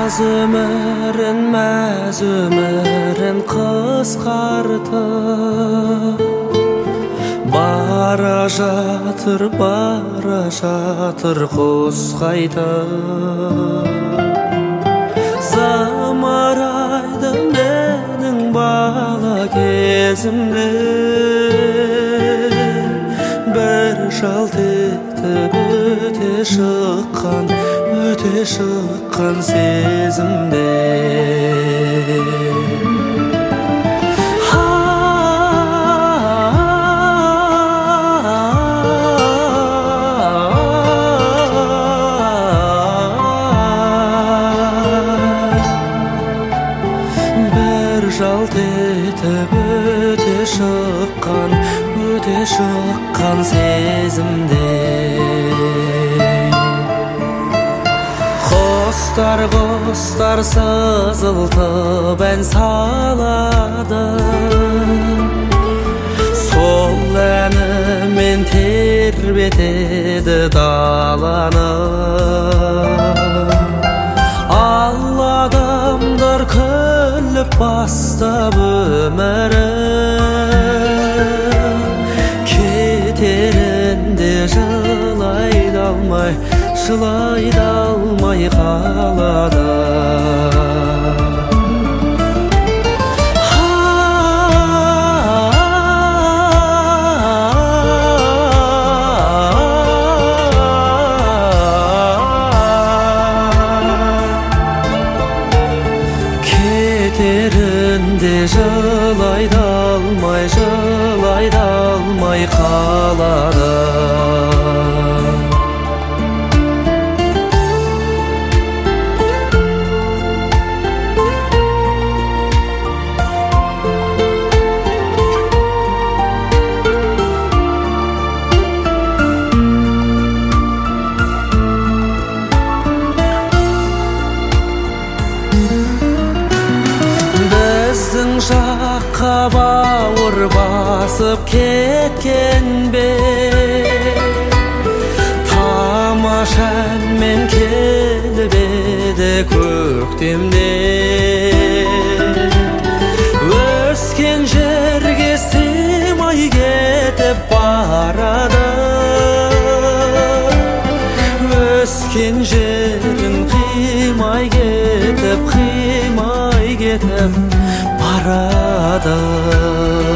Аз өмірін қысқартып Бара жатыр құс қайтып Замарайды менің бала кезімде Бір жалт етіп өте шыққан сезімде Жалт етіп өте шыққан сезімде Құстар сызылтып ән салады Сол әнімен тербетеді даланы Ал адамдар күліп бастап өмірін Кетерінде жылай да алмай қалады Кетерінде жылай да алмай қалады Біздің жаққа бауыр басып кеткен бе Тамаша әнмен келіп еді көктемде Өскен жерге сыймай кетіп барады Өскен жерін қимай кетіп барады